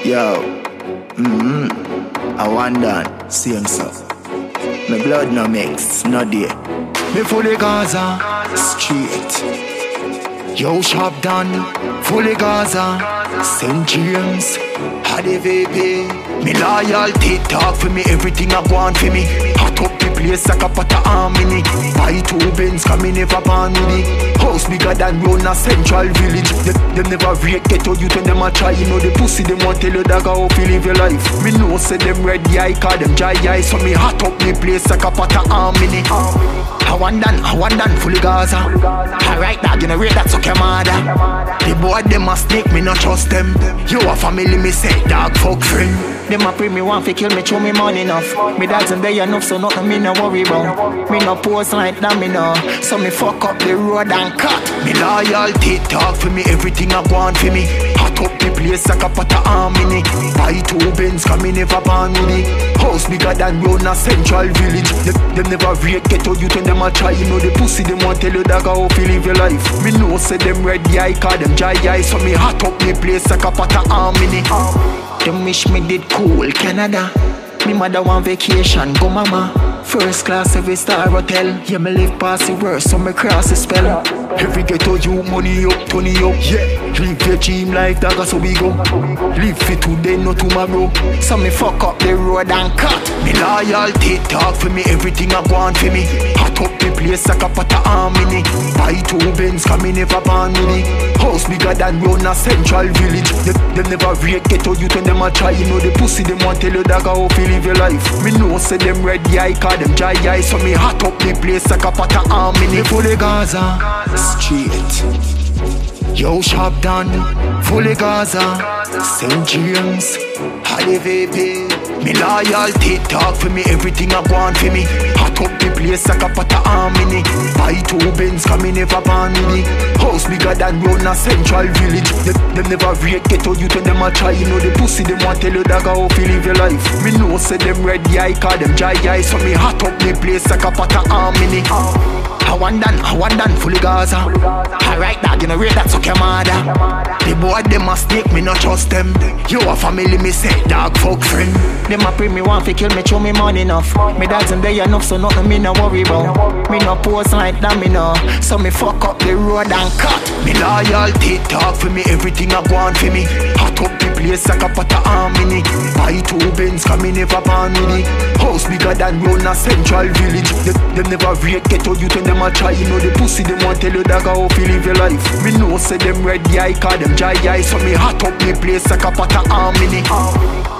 Yo, I want that, same so. My blood no mix, no there. Me fully Gaza, straight. Yo, shop done, fully Gaza. St. James, had a VP. Me loyalty talk for me, everything I want for me. Hot up the place like a pot of harmony. Buy 2 Benz, cause me never born with it. House bigger than Rona Central Village. Them never rate ghetto youth when them a try. You know the pussy, them want tell you that how you live your life. Me know say them red eye, call them dry eye. So me hot up the place like a pot of harmony. I want done, fully Gaza. Alright dog, you know rate that suck your mother. The boy them a snake, me not trust them. You a family, me say dog fuck friend. Them a pray me want fi kill me, show me money enough. Me dogs and they enough, so nothing me no worry about. Me no pose like that, me no. So me fuck up the road and cut. Me loyalty talk for me, everything I want for me. Hot up the place like a pot of harmony. Buy 2 Benz, cause me never born with it. House bigger than Rona Central Village. Them never rate ghetto youth when them a try. You know the pussy, them want tell you that how you live your life. Me know say them red eye, call them dry eye. So me hot up the place like a pot of harmony. Them wish me did cool, Canada. Me mother want vacation, go mama. First class every star hotel. Yeah, me live past the worst, so me cross the spell. Every ghetto you money up, Tony up. Yeah, live your dream life, dagger so we go. Live for today, not tomorrow. So me fuck up the road and cut. Me loyalty talk for me, everything I want for me. Hot up the place like a pot of harmony. Buy 2 Benz, cause me never born with it. House bigger than Rona Central Village. Them never rate ghetto youth when them a try. You know the pussy, them want tell you that how you live your life. Me know say them red eye, call them dry eye. So me hot up the place like a pot of harmony. Fully Gaza, straight. Yo, shop done, fully Gaza. St. James, had a VP. Me loyalty talk for me, everything I want for me. Hot up the place like a pot of harmony. Buy 2 Benz, cause me never born with it. House bigger than Rona Central Village. Them never rate ghetto youth when them a try. You know the pussy, them want tell you that how you live your life. Me know say them red eye, call them dry eye. So me hot up the place like a pot of harmony. I want done, fully Gaza. Alright dog, you know rate that suck your mother. The boy them a snake, me not trust them. You a family, me say dog fuck friend. Them a pray me want fi kill me, show me money enough. Me dogs and they enough, so nothing me no worry about. Me no pose like that, me no. So me fuck up the road and cut. Me loyalty talk for me, everything I want for me. Hot up the place like a pot of harmony. Buy 2 Benz, cause me never born with it. House bigger than Rona Central Village. Them never rate ghetto youth when them a try. You know the pussy, them want tell you that how you live your life. Me know say them red eye, call them dry eye. So me hot up the place like a pot of harmony.